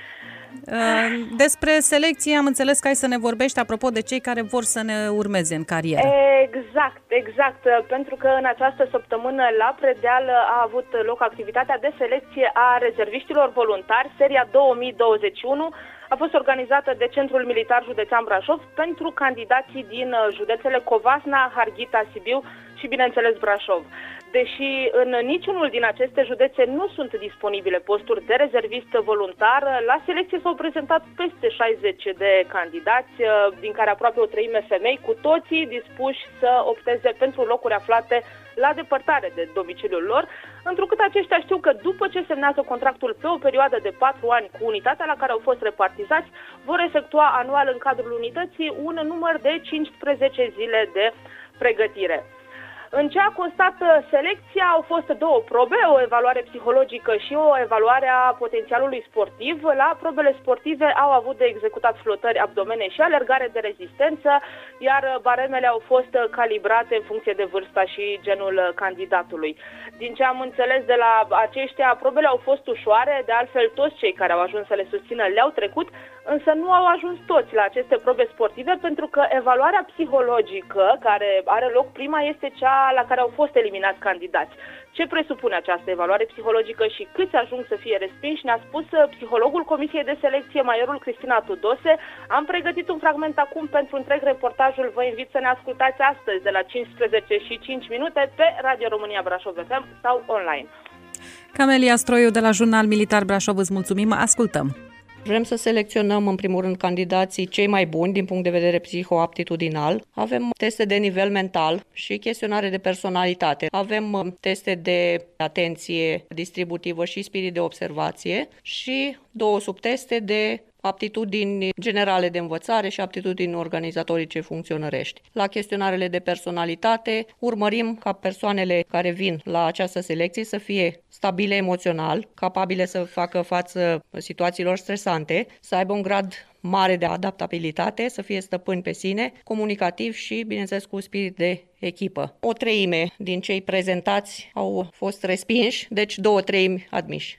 Despre selecție am înțeles că ai să ne vorbești apropo de cei care vor să ne urmeze în carieră. Exact, exact, pentru că în această săptămână la Predeal a avut loc activitatea de selecție a rezerviștilor voluntari, seria două mii douăzeci și unu, a fost organizată de Centrul Militar Județean Brașov pentru candidații din județele Covasna, Harghita, Sibiu și, bineînțeles, Brașov. Deși în niciunul din aceste județe nu sunt disponibile posturi de rezervist voluntar, la selecție s-au prezentat peste șaizeci de candidați, din care aproape o treime femei, cu toții dispuși să opteze pentru locuri aflate la depărtare de domiciliul lor, întrucât aceștia știu că după ce semnează contractul pe o perioadă de patru ani cu unitatea la care au fost repartizați, vor efectua anual în cadrul unității un număr de cincisprezece zile de pregătire. În ce a constat selecția au fost două probe, o evaluare psihologică și o evaluare a potențialului sportiv. La probele sportive au avut de executat flotări abdomene și alergare de rezistență, iar baremele au fost calibrate în funcție de vârsta și genul candidatului. Din ce am înțeles de la aceștia, probele au fost ușoare, de altfel toți cei care au ajuns să le susțină le-au trecut, însă nu au ajuns toți la aceste probe sportive, pentru că evaluarea psihologică, care are loc prima, este cea la care au fost eliminați candidați. Ce presupune această evaluare psihologică și câți ajung să fie respinși, ne-a spus psihologul Comisiei de Selecție, majorul Cristina Tudose. Am pregătit un fragment acum pentru întreg reportajul. Vă invit să ne ascultați astăzi de la cincisprezece și cinci minute pe Radio România Brașov F M sau online. Camelia Stroiu de la Jurnal Militar Brașov, îți mulțumim, ascultăm. Vrem să selecționăm, în primul rând, candidații cei mai buni din punct de vedere psihoaptitudinal. Avem teste de nivel mental și chestionare de personalitate. Avem teste de atenție distributivă și spirit de observație și două subteste de aptitudini generale de învățare și aptitudini organizatorice funcționărești. La chestionarele de personalitate urmărim ca persoanele care vin la această selecție să fie stabile emoțional, capabile să facă față situațiilor stresante, să aibă un grad mare de adaptabilitate, să fie stăpâni pe sine, comunicativ și, bineînțeles, cu spirit de echipă. O treime din cei prezentați au fost respinși, deci două treimi admiși.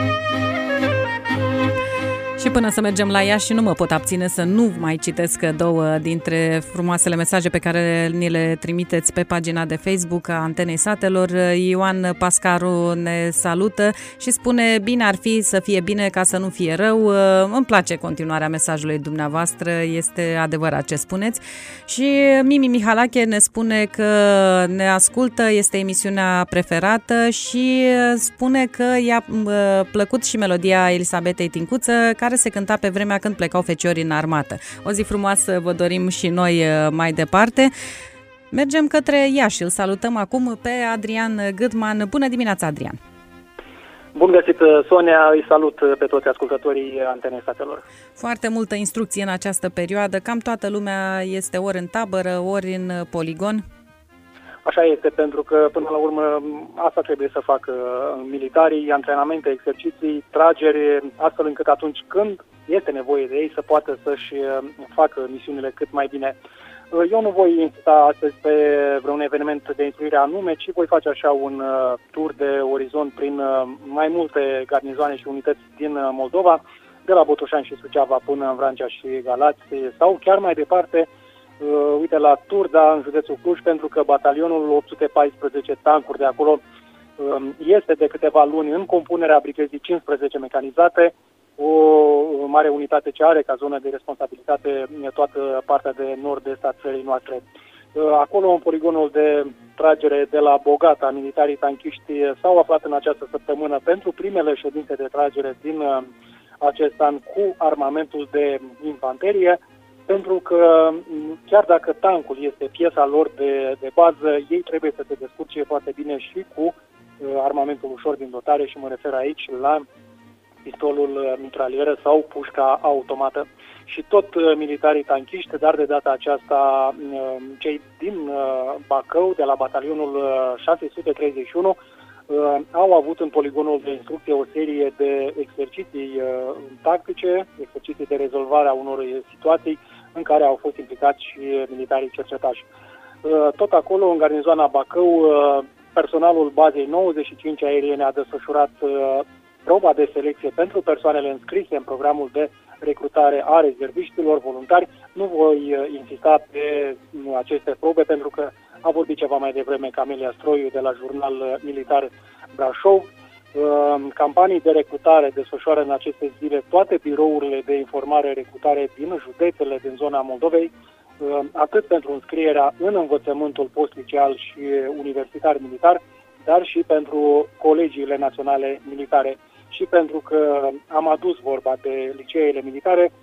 Și până să mergem la ea și nu mă pot abține să nu mai citesc două dintre frumoasele mesaje pe care ni le trimiteți pe pagina de Facebook a Antenei Satelor. Ioan Pascaru ne salută și spune: bine ar fi să fie bine ca să nu fie rău. Îmi place continuarea mesajului dumneavoastră, este adevărat ce spuneți. Și Mimi Mihalache ne spune că ne ascultă, este emisiunea preferată și spune că i-a plăcut și melodia Elisabetei Tincuță, care se cânta pe vremea când plecau feciorii în armată. O zi frumoasă vă dorim și noi mai departe. Mergem către Iași. Îl salutăm acum pe Adrian Gâdman. Bună dimineața, Adrian! Bun găsit, Sonia! Îi salut pe toți ascultătorii Antenei Satelor. Foarte multă instrucție în această perioadă. Cam toată lumea este ori în tabără, ori în poligon. Așa este, pentru că până la urmă asta trebuie să facă militarii, antrenamente, exerciții, trageri, astfel încât atunci când este nevoie de ei să poată să-și facă misiunile cât mai bine. Eu nu voi insista astăzi pe vreun eveniment de instruire anume, ci voi face așa un tur de orizont prin mai multe garnizoane și unități din Moldova, de la Botoșani și Suceava până în Vrancea și Galați, sau chiar mai departe, Uh, uite, la Turda, în județul Cluj, pentru că batalionul opt sute paisprezece tancuri de acolo uh, este de câteva luni în compunerea brigăzii cincisprezece mecanizate, o mare unitate ce are ca zonă de responsabilitate toată partea de nord-est a țării noastre. Uh, acolo, în poligonul de tragere de la Bogata, militarii tanchiști s-au aflat în această săptămână pentru primele ședințe de tragere din uh, acest an cu armamentul de infanterie, pentru că chiar dacă tancul este piesa lor de, de bază, ei trebuie să se descurce foarte bine și cu armamentul ușor din dotare și mă refer aici la pistolul mitralieră sau pușca automată. Și tot militarii tanchiști, dar de data aceasta cei din Bacău, de la batalionul șase sute treizeci și unu, au avut în poligonul de instrucție o serie de exerciții tactice, exerciții de rezolvare a unor situații în care au fost implicați și militarii cercetași. Tot acolo, în garnizoana Bacău, personalul bazei nouăzeci și cinci aeriene a desfășurat proba de selecție pentru persoanele înscrise în programul de recrutare a rezerviștilor voluntari. Nu voi insista pe aceste probe pentru că a vorbit ceva mai devreme Camelia Stroiu de la Jurnal Militar Brașov. Campanii de recrutare desfășoară în aceste zile toate birourile de informare-recrutare din județele din zona Moldovei, atât pentru înscrierea în învățământul post-liceal și universitar militar, dar și pentru colegiile naționale militare. Și pentru că am adus vorba de liceele militare,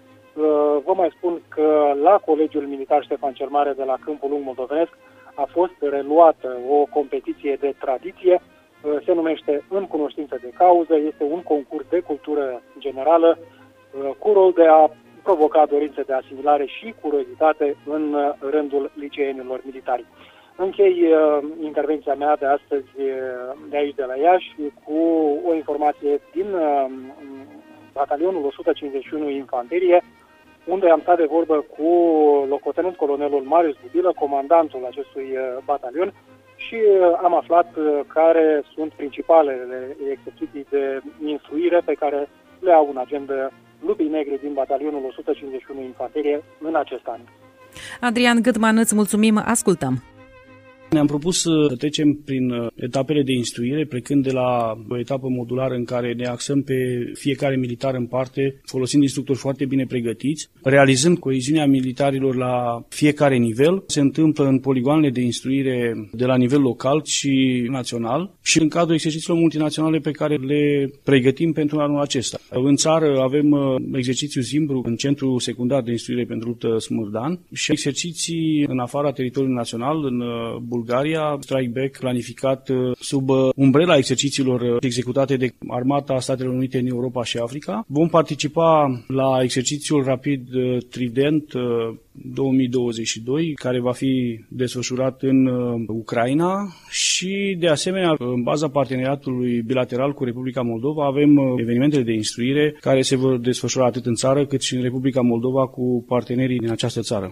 vă mai spun că la Colegiul Militar Ștefan cel Mare de la Câmpul Lung Moldovenesc a fost reluată o competiție de tradiție, se numește În cunoștință de cauză, este un concurs de cultură generală cu rol de a provoca dorințe de asimilare și curiozitate în rândul liceenilor militari. Închei uh, intervenția mea de astăzi de aici, de la Iași, cu o informație din uh, batalionul o sută cincizeci și unu Infanterie, unde am stat de vorbă cu locotenent colonelul Marius Bubilă, comandantul acestui uh, batalion, și uh, am aflat uh, care sunt principalele exerciții de instruire pe care le au în agenda lupii negri din batalionul o sută cincizeci și unu Infanterie în acest an. Adrian Gâtman, îți mulțumim, ascultăm. Ne-am propus să trecem prin etapele de instruire, plecând de la o etapă modulară în care ne axăm pe fiecare militar în parte, folosind instructori foarte bine pregătiți, realizând coeziunea militarilor la fiecare nivel. Se întâmplă în poligoanele de instruire de la nivel local și național și în cadrul exercițiilor multinaționale pe care le pregătim pentru anul acesta. În țară avem exercițiul Zimbru în Centrul Secundar de Instruire pentru Luptă Smurdan și exerciții în afara teritoriului național, în Bulgaria, strike back planificat sub umbrela exercițiilor executate de Armata Statelor Unite în Europa și Africa. Vom participa la exercițiul rapid Trident două mii douăzeci și doi, care va fi desfășurat în Ucraina și, de asemenea, în baza parteneriatului bilateral cu Republica Moldova, avem evenimentele de instruire care se vor desfășura atât în țară cât și în Republica Moldova cu partenerii din această țară.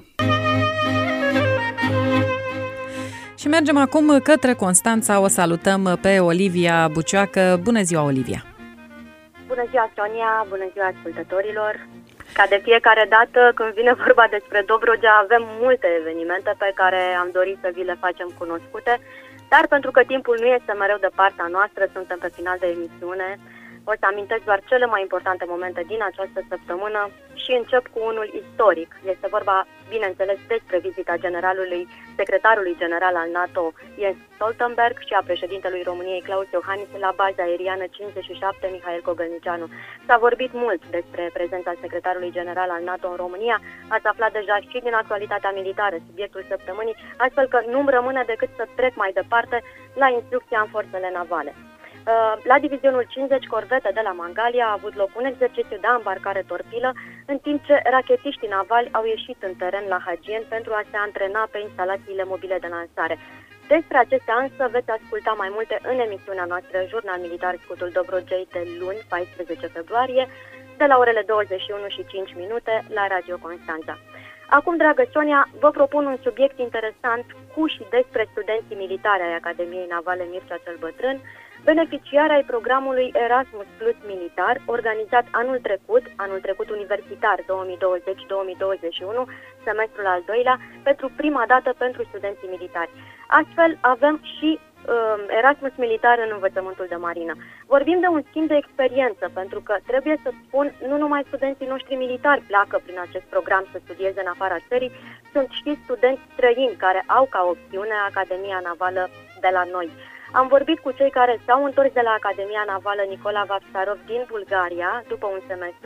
Și mergem acum către Constanța. O salutăm pe Olivia Bucioacă. Bună ziua, Olivia! Bună ziua, Sonia! Bună ziua, ascultătorilor! Ca de fiecare dată când vine vorba despre Dobrogea, avem multe evenimente pe care am dorit să vi le facem cunoscute, dar pentru că timpul nu este mereu de partea noastră, suntem pe final de emisiune, o să amintesc doar cele mai importante momente din această săptămână și încep cu unul istoric. Este vorba, bineînțeles, despre vizita generalului, secretarului general al NATO, Jens Stoltenberg, și a președintelui României, Claus Iohannis, la baza aeriană cincizeci și șapte, Mihail Cogălnicianu. S-a vorbit mult despre prezența secretarului general al NATO în România, ați aflat deja și din actualitatea militară, subiectul săptămânii, astfel că nu-mi rămâne decât să trec mai departe la instrucția în forțele navale. La divizionul cincizeci, corvete de la Mangalia, a avut loc un exercițiu de ambarcare torpilă, în timp ce rachetiștii navali au ieșit în teren la Hagien pentru a se antrena pe instalațiile mobile de lansare. Despre acestea însă veți asculta mai multe în emisiunea noastră Jurnal Militar Scutul Dobrogei de luni, paisprezece februarie, de la orele douăzeci și unu și cinci minute la Radio Constanța. Acum, dragă Sonia, vă propun un subiect interesant cu și despre studenții militari ai Academiei Navale Mircea cel Bătrân, beneficiari ai programului Erasmus Plus Militar, organizat anul trecut, anul trecut universitar două mii douăzeci două mii douăzeci și unu, semestrul al doilea, pentru prima dată pentru studenții militari. Astfel, avem și um, Erasmus Militar în învățământul de marină. Vorbim de un schimb de experiență, pentru că, trebuie să spun, nu numai studenții noștri militari pleacă prin acest program să studieze în afara țării, sunt și studenți străini care au ca opțiune Academia Navală de la noi. Am vorbit cu cei care s-au întors de la Academia Navală Nicola Vapsarov din Bulgaria după un semestru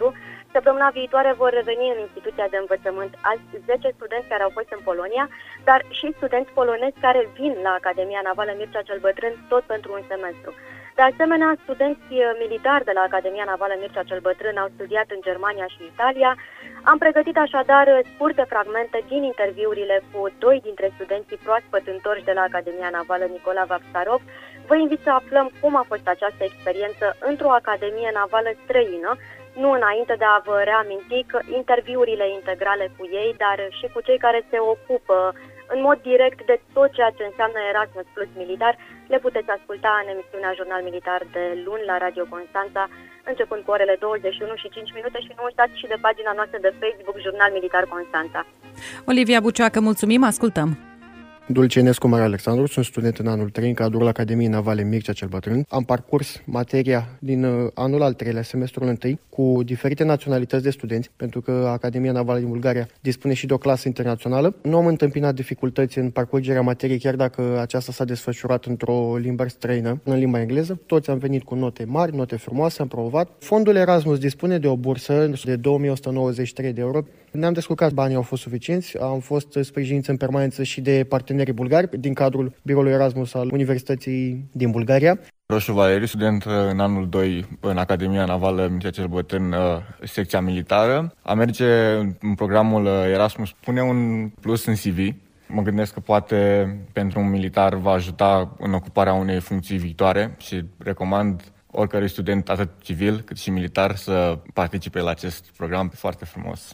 Săptămâna viitoare vor reveni în instituția de învățământ alți zece studenți care au fost în Polonia, dar și studenți polonezi care vin la Academia Navală Mircea cel Bătrân tot pentru un semestru. De asemenea, studenți militari de la Academia Navală Mircea cel Bătrân au studiat în Germania și Italia. Am pregătit așadar scurte fragmente din interviurile cu doi dintre studenții proaspăt întorși de la Academia Navală Nicola Vapsarov. Vă invit să aflăm cum a fost această experiență într-o academie navală străină, nu înainte de a vă reaminti că interviurile integrale cu ei, dar și cu cei care se ocupă în mod direct de tot ceea ce înseamnă Erasmus Plus militar, le puteți asculta în emisiunea Jurnal Militar de luni la Radio Constanța, începând cu orele douăzeci și unu și cinci minute, și nu uitați și de pagina noastră de Facebook Jurnal Militar Constanța. Olivia Bucioacă, mulțumim, ascultăm! Dulcenescu Mare Alexandru, sunt student în anul trei în cadrul Academiei Navale Mircea cel Bătrân. Am parcurs materia din anul al treilea, semestrul întâi, cu diferite naționalități de studenți, pentru că Academia Navală din Bulgaria dispune și de o clasă internațională. Nu am întâmpinat dificultăți în parcurgerea materiei, chiar dacă aceasta s-a desfășurat într-o limbă străină, în limba engleză. Toți am venit cu note mari, note frumoase, am promovat. Fondul Erasmus dispune de o bursă de două mii o sută nouăzeci și trei de euro. Ne-am descurcat, banii au fost suficienți, am fost sprijiniți în permanență și de partenerii bulgari din cadrul biroului Erasmus al Universității din Bulgaria. Roșu Valeriu, student în anul doi în Academia Navală Mircea cel Bătrân, secția militară. A merge în programul Erasmus pune un plus în C V. Mă gândesc că poate pentru un militar va ajuta în ocuparea unei funcții viitoare și recomand oricărui student, atât civil cât și militar, să participe la acest program foarte frumos.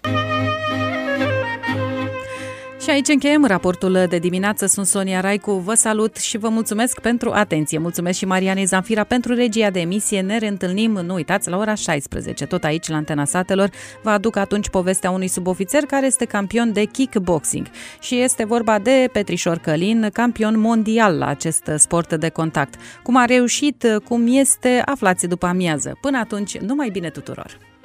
Și aici încheiem raportul de dimineață. Sunt Sonia Raicu, vă salut și vă mulțumesc pentru atenție. Mulțumesc și Marianei Zanfira pentru regia de emisie. Ne reîntâlnim, nu uitați, la ora șaisprezece, tot aici la Antena Satelor. Vă aduc atunci povestea unui subofițer care este campion de kickboxing. Și este vorba de Petrișor Călin, campion mondial la acest sport de contact. Cum a reușit, cum este, aflați după amiază. Până atunci, numai bine tuturor!